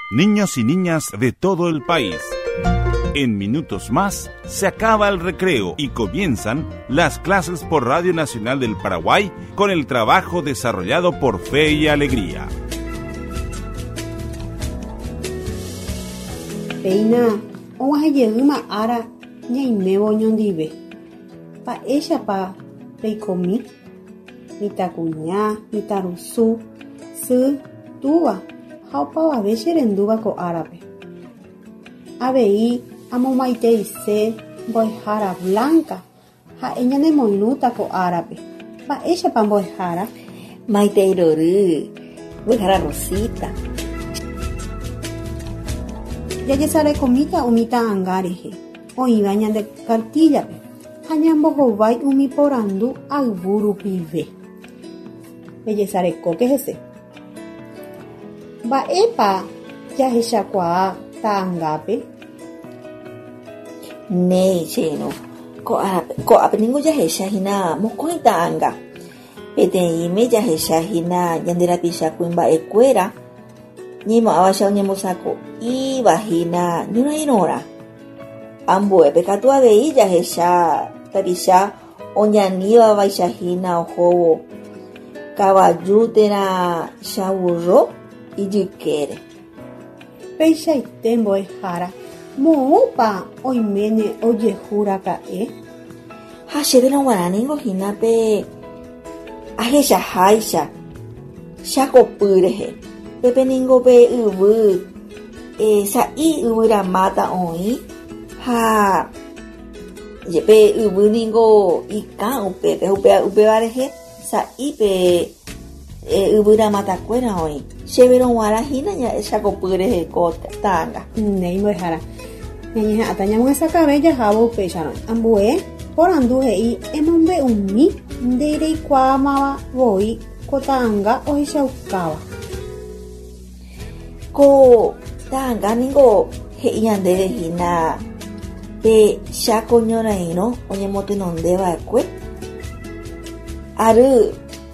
niños y niñas de todo el país. En minutos más se acaba el recreo y comienzan las clases por Radio Nacional del Paraguay con el trabajo desarrollado por Fe y Alegría. Peina, oajeyeuma ara ñaimévo ñondive. Pa ella pa peikomi, mitakuña, mitarusu, sy, tuva, haupavave cherendúva ko árape. Avei amomaiteise mbo'ehára blanca ha'e ñanemoirũta ko árape. Mba'éichapa mbo'ehára. Maiteirory, mbo'ehára Rosita. Jajesarekómita umi ta'ãnga rehe, oĩva ñande kartíllape ha ñambohovái umi porandu ayvu rupive. Ejesarekóke hese. Mba'épa jahechakuaa ta'ãngápe. Nei, cheno. Ko'ápe ningo jahechahína mokõi ta'ãnga. Peteĩme jahechahína ñanderapicha kuimba'ekuéra ñaimo'ãvacha oñembosako'ívahína ñorairõra. Ambuépe katu avei jahecha tapicha oñaníva ohóvo kavajútera chaburro ijykére. Peichaite mbo'ehára moõpa oiméne ojehúraka'e. Ha chévere guarani rohínape ahechaháicha chakopy pepe ningope yvy sa'i yvyramáta oĩ ha jepe yvy ningo ikã upéva rehe sa'ípe yvyramátakuéra oĩ chévere guarahína chakopy rehe ko ta'ãnga. Nei mbo'ehára ñañeha'ãta ñamohesakave jahávo upéicharõ ambue porandu he'i emombe'umi ndereikuaamavoi ko ta'ãnga ohechaukáva. Ko ta'ãnga ningo he'i ñandevehína pe cháko ñorairõ oñemotynondeva'ekue ary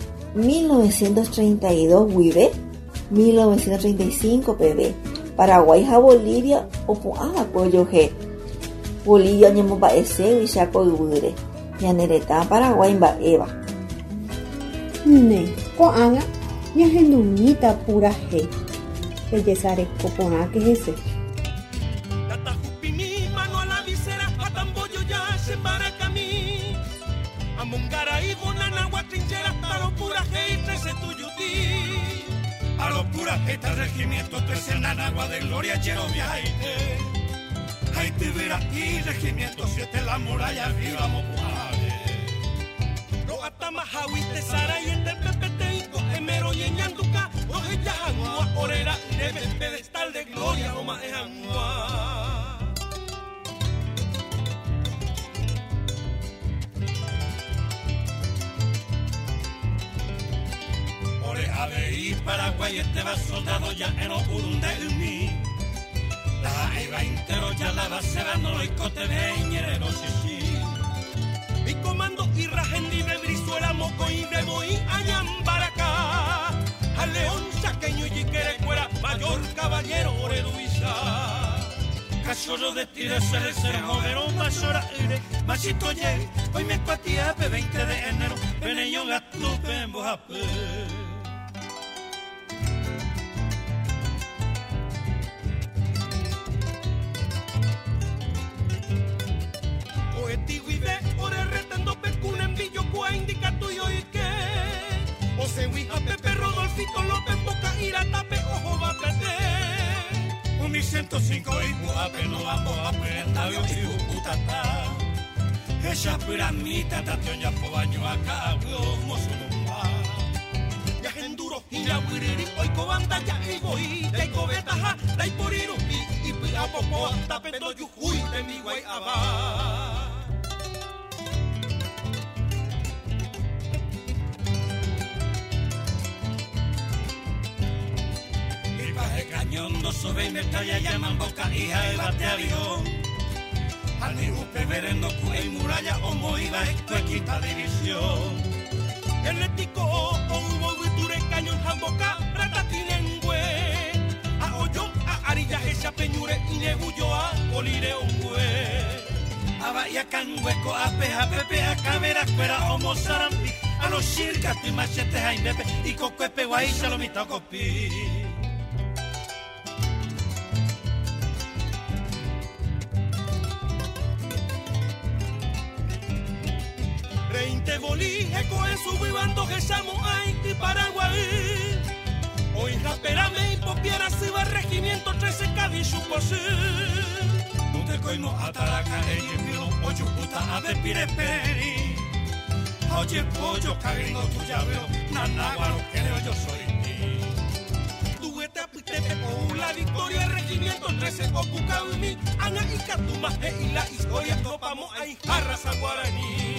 1932 guive 1935 peve Paraguay ha Bolivia opu'ãva'ekue ojohe. Bolivia oñemomba'eségui cháko yvýre ñane retã Paraguay mba'éva. Ne, ko'ág̃a ñahendúmita pura he. Ejesareko porãke hese. A los puras estas regimientos tres en agua de gloria Cheroviaite. Haite verá y regimiento 7 la muralla arriba mopuare. Lo atamahahuite sara y el pepeteico emero ñeñanduca. Los ejangua orera debe pedestal de gloria o majangua. Aveí Paraguay va soldado ya en Urundemi. La iba entero ya la base no y cote veñere no chichi. Mi comando y rajendi de Brizuela moco y de Moí añambaracá. Al león chaqueño y querecuera mayor caballero oreduiza. Cachorro de tire se jodero mayor aire. Machito ye, hoy me cuatía 20 de enero. Veneño gatupe en Bojape. Indica tuyo y que o se huija Pepe Rodolfito López Boca Iratape ojo va a perder un 1105 y Buape no vamos a aprender y Utata ella piramita tatoña pobaño acá mosulumba ya enduro y la wiriri hoy cobanda ya egoí de cobetaja la iporiru y pia popo hasta peto yuhui de mi guay aba. Cañondo sube y me talla llaman boca hija de bate avión. Al mismo peverendo y muralla o moiva esto quita división. El ético o hubo viture cañón jamboca ratatinengüe. A hoyo a huyo a polire ungüe. Aba y acá en hueco a peja pepe a cabera fuera homo sarampi. A los shirkas y machetes a imbepe y cocuepe guay salomita copi. Reinte bolije con su vivando que llamo Haití Paraguay. Hoy raperame y popiera se va regimiento 13 cabichu posí. No te coino ataraca y miro ocho puta a de pireperi. Oye pollo cagringo tu llaveo, nanáguaro creo yo soy ti. Tu etapitepe por la victoria el regimiento 13 Okucao y mi Ana y Catumaje y la historia topamos ahí arrasa guaraní.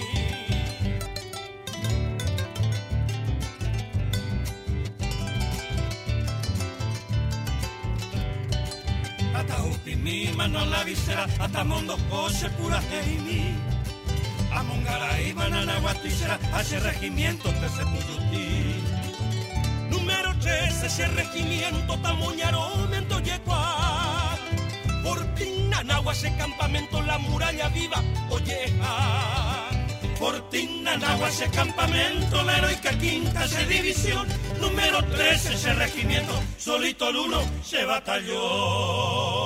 Hasta upimi, mano la visera, hasta mondo coche pura heimi. A Mongaray, banana guatisera, hace regimiento 13 Tuyutí. Número 13, ese regimiento, tamoñaro, mento yecua. Fortín, Nanagua, ese campamento, la muralla viva, olleja. Fortín, Nanagua, ese campamento, la heroica quinta, esa división. Número 13, ese regimiento, solito el uno, se batalló.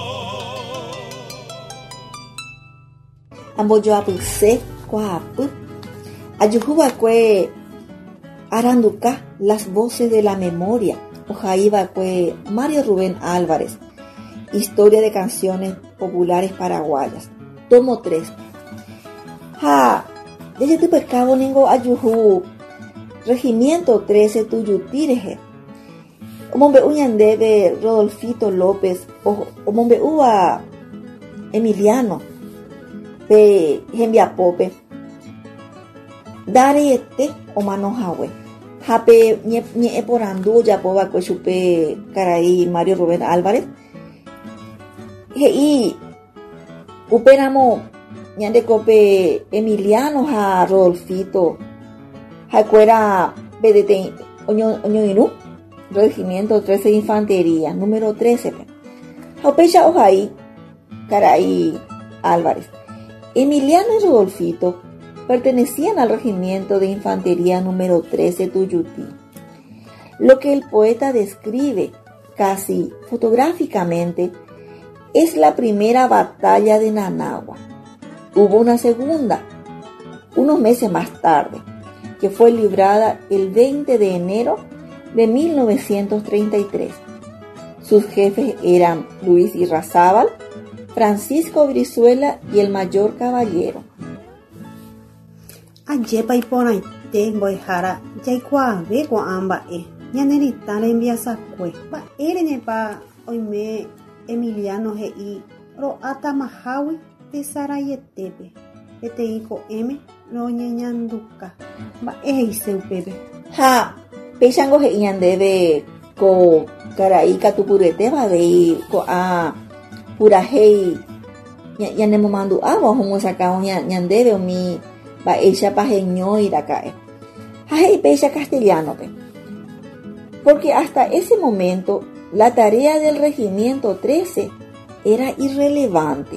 Amboyo apuse, cuapu. Ayuhubacue Aranduca, las voces de la memoria. Ojaibacue Mario Rubén Álvarez. Historia de canciones populares paraguayas. Tomo 3. Desde tu pescado ningo ayuhu. Regimiento 13 Tuyutireje. Omombe uñande de Rodolfito López. Omombe ua Emiliano. Pe Gembia Pope. Dare este o manojawe. Jape nye porandu ya poba kwe chupe caray Mario Rubén Álvarez. Y uperamo ñande cope Emiliano ja Rodolfito. Jacuera BDT Oñoirú, Regimiento 13 de Infantería, número 13. Jaupecha Ojaí, Caray Álvarez. Emiliano y Rodolfito pertenecían al Regimiento de Infantería número 13 Tuyutí. Lo que el poeta describe casi fotográficamente es la primera batalla de Nanagua. Hubo una segunda, unos meses más tarde, que fue librada el 20 de enero de 1933. Sus jefes eran Luis Irrazábal, Francisco Brizuela y el Mayor Caballero. Ayepa y ponaite boijara yaikua ve guamba ñaneritana enviasa kue ba erenepa oime Emiliano Gei ro atamahawi de Sarayetepe eteiko M ro ñeñanduka ba eiseupepe Pechango Gei ñandebe ko caray catupurete va de ko a purajei ñanemo mandu agua como sacao ñandebe mi va ella pajeño y da cae. Hay pecha castellano pe. Porque hasta ese momento la tarea del regimiento 13 era irrelevante.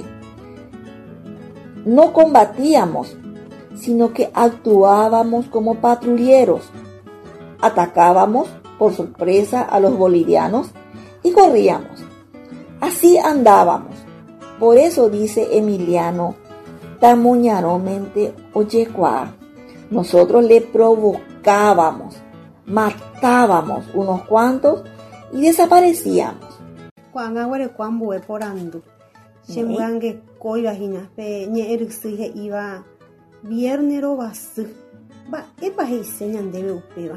No combatíamos, sino que actuábamos como patrulleros. Atacábamos por sorpresa a los bolivianos y corríamos. Así andábamos. Por eso dice Emiliano tamuñaromente oyecua. Nosotros le provocábamos, matábamos unos cuantos y desaparecíamos. Cuando agüere cuando porandu. Shemgange coibajina pe ñeerxige iba viernero basu. Va epa heiseñan debe upeba.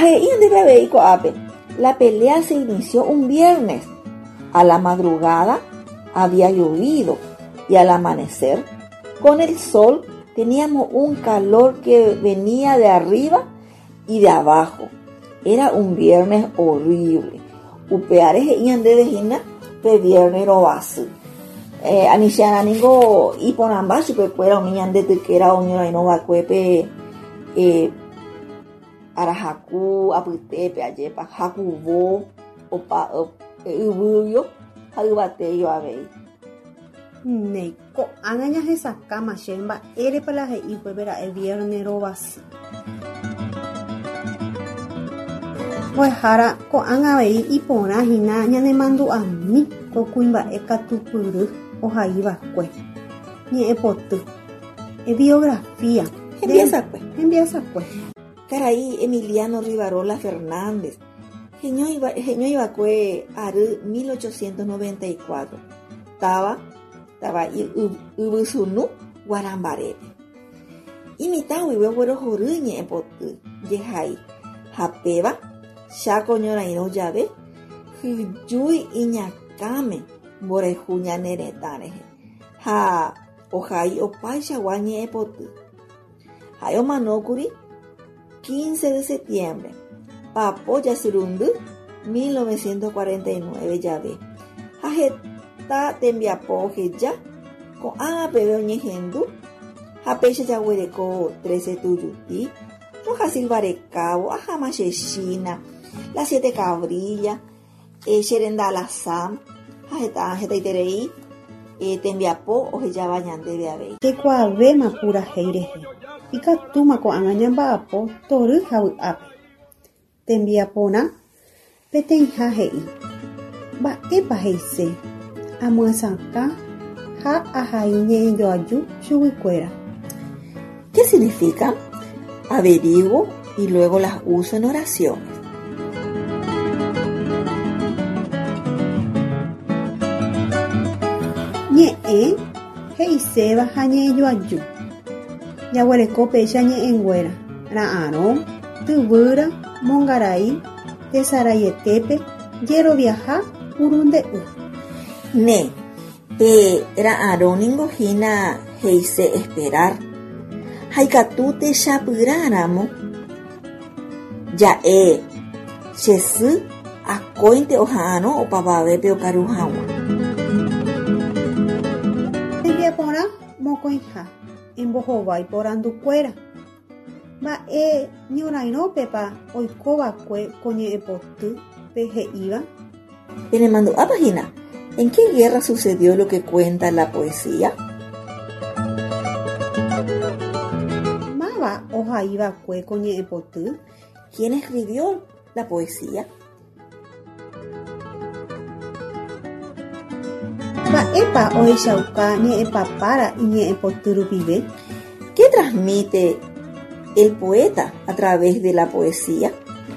La pelea se inició un viernes. A la madrugada había llovido y al amanecer con el sol teníamos un calor que venía de arriba y de abajo. Era un viernes horrible. Upeares ian de vejina pe viernes robasu. Anishana ningo iponamba superpuera omiñan de tequera oñora y no va cuepe arajaku aputepe ayepa jacubo opa ubuyo ayubateyo abei. Nei, ko angaña esa cama shemba, ere para la y vera el viernes robas. Pues hara ko anga y pona hina ñane mandu a mí, ko kuimba ekatupuru o jaiba kue. Ni epotu. E biografía. Empieza pues. Caray, Emiliano Rivarola Fernández. Geño iba kue aru 1894. Taba ubusunu guarambarebe. Imita wiwe güero joruñe epotu. Yehai. Japeba. Shako ñoraino llave. Hyjui iñakame. Borejuña neretareje. Ha ojai opaisha guañe epotu. Hayo manokuri 15 de septiembre. Papo Yasurundu 1949 llave. Hajeta tembiapo heja. Ko aga pebe oñehendu. Hapecha yaguereko 13 tuyuti. Roja silvarecabo. Ajama sheshina. Las 7 cabrillas. Sherenda la sam. Hajeta iterei. Tembiapo ojeya bañande beabe. Que cuave mapura heireje. Y catuma ko angañamba apo toru jau ape. Tembiapona petenja hei. Ba epa heise. Amuasanka ha ajaiñe yoayu shuguicuera. ¿Qué significa? Averiguo y luego las uso en oraciones. Ñe'e heiseba hañe yoayu. Yaguareco pecha ñe'enguera. Ra'arón, tubura, mongarai, tesarayetepe, yero viaja, urunde u. Ne, pe ra'arón ingojina heise esperar. Haikatute shapuráramo. Ya chesu akointe ohano opapavepe okaruhawa. Tembiapora mokoinja. Embojovai por anducuera. Va ñoraino pepa oikova kue coñe epotu peje iba. Le mando a página. ¿En qué guerra sucedió lo que cuenta la poesía? Mava oja iba kue coñe epotu. ¿Quién escribió la poesía? Va epa oje shauka ñe epa para y ñe epoturu vive. ¿Qué transmite el poeta a través de la poesía?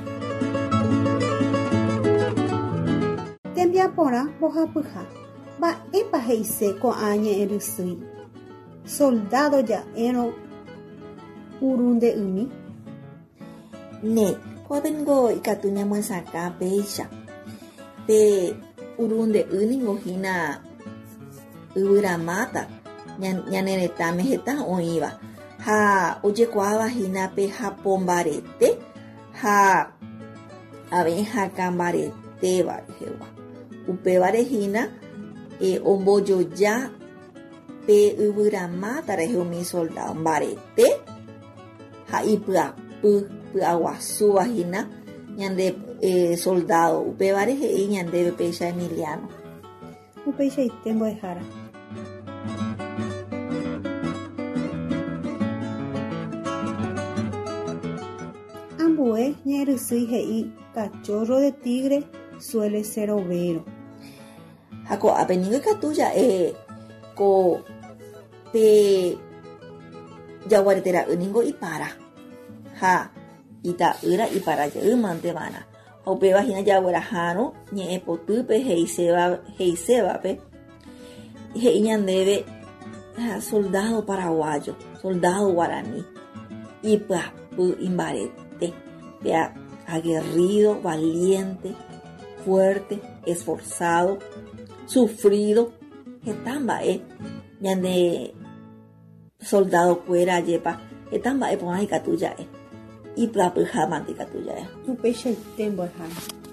Tembiapora boja puja. Va epa heise ko añe erusui. Soldado ya eno urunde umi. Ne, jovengo ikatuña muesaka peisha. Pe urunde uningojina uramata. Ñaneretame heta oĩva. Ha ojekuaava hína pe japombarete ha ave hakambaretéva rehegua. Upévare hína ombojoja pe yvyramáta rehe umi soldado mbarete ha ipyapy pyaguasúva hína ñande soldado upévare he'i ñandéve péicha Emiliano. Upéicha itembo'ehára. Ambue ñerysy he'i cachorro de tigre suele ser overo. Hako apeningo ikatuja ko pe jaguaretera yningo ipara ha ita'ýra ipara jeýmanteva'erã ha upéva hína jaguerahárõ ñe'ẽpotýpe heisévape he'i ñandéve soldado paraguayo, soldado guaraní, ipyapy imbarete, vea, aguerrido, valiente, fuerte, esforzado, sufrido, hetamba'e ñande soldado kuéra jepa, hetamba'e porã ikatuja'e, ipyapyhámante ikatuja'e. Upéicha itembo'ehára.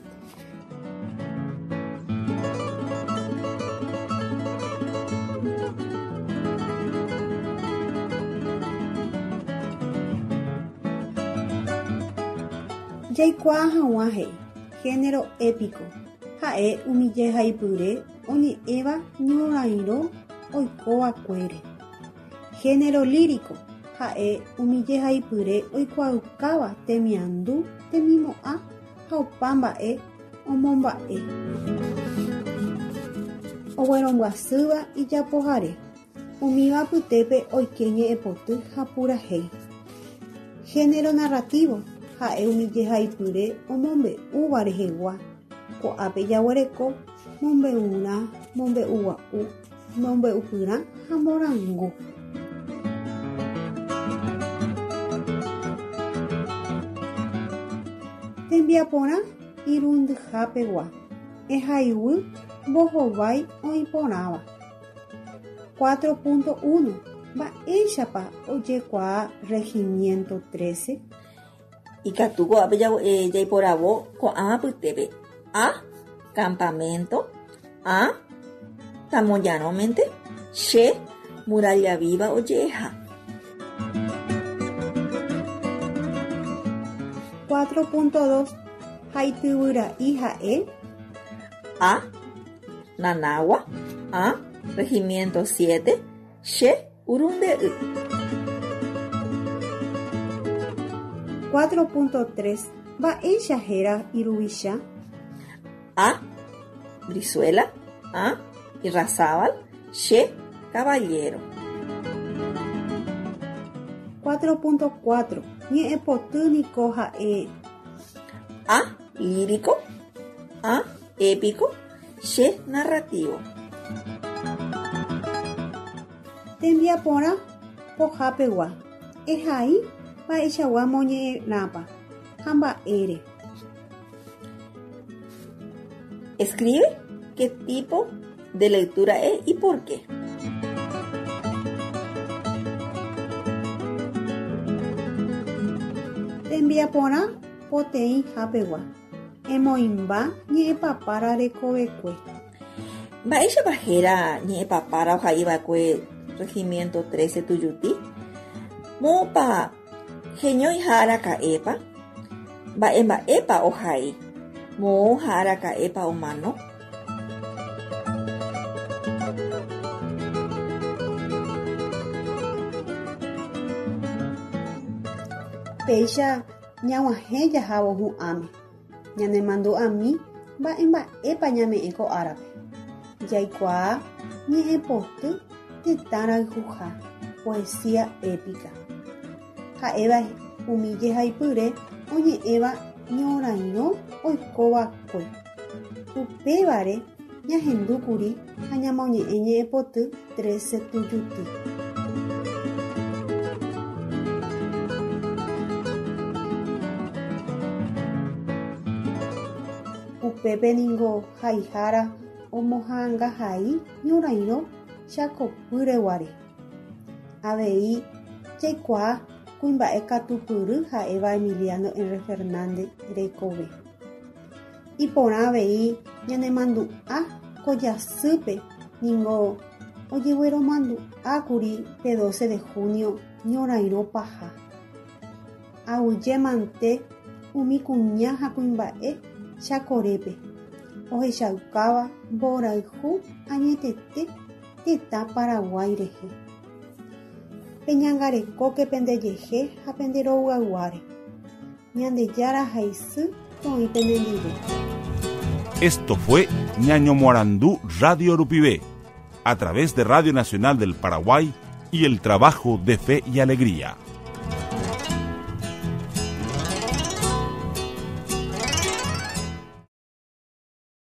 Jaikuaa hag̃ua he'i, género épico. Ha'e umije haipyre oñe'ẽva ñorairõ oikovakuére. Género lírico ha'e umijehaipyre oikuaukáva temiandu, temimo'ã ha opa mba'e omomba'e. Ogueromguasýva ijapohare. Umíva pytépe oike ñe'ẽpoty ha purahéi. Género narrativo ha'e umijehaipyre omombe'úva rehegua. Ko'ápe jaguareko mombe'urã, mombe'ugua'u, mombe'upyrã ha mborango. Tembiaporã irundyhápegua. Ehayhúi mbohovái oĩporãva. 4.1. Mba'éichapa ojekuaa Regimiento 13. Ikatuko ape jaiporavo ko'ãva pytépe. A. Campamento. A. Tamoyarómente. Che. Muralla Viva oje'eha. 4.2. Haityvyra'i ha'e. A. Nanagua. A. Regimiento 7. Che. Urunde'y. 4.3. Mba'éicha héra Iruvicha. A. Brizuela. A. Irrazábal. Che. Caballero. 4.4. Ñe'ẽpotýniko ha'e. A. Lírico. A. Épico. Che. Narrativo. Tembiaporã pohápegua. Ehai mba'eichagua moñe'ẽrápa ha mba'ére. Escribe qué tipo de lectura es y por qué. Tembiaporã poteĩ hápegua. Emoĩmba ñe'ẽpapára rekovekue. Mba'éichapa héra ñe'ẽpapára ohaívakue Regimiento 13 tujuti. Mópa heñói ha araka'épa. Mba'emba'épa ohai. Moõ ha araka'épa omano. Péicha ñag̃uahẽ jahávo hu'ãme. Ñanemandu'ami mba'emba'épa ñame'ẽ ko árape. Jaikuaa ñe'ẽpoty tetãrayhuha. Poesía épica. Ha'éva umijehaipyre oñe'ẽva ñorairõ oikovakue. Upévare ñahendúkuri ha ñamoñe'ẽ ñe'ẽpoty 13 tujuti. Upépe ningo haihára omohãngahai ñorairõ chakopyreguáre. Avei jaikuaa kuimba'e katupyry ha'éva Emiliano R. Fernández rekove. Iporã avei ñanemandu'a ko jasýpe ningo ojegueromandu'ákuri pe 12 de junio ñorairõ paha. Aguyjemante umi kuña ha kuimba'e chakorépe. Ohechaukáva mborayhu añetete tetã Paraguay rehe. Peñangarekóke pendejehe ha penderoguaguáre. Ñandejára haisy toĩ penendive. Esto fue Ñaño Morandú Radio Rupivé, a través de Radio Nacional del Paraguay y el trabajo de fe y alegría.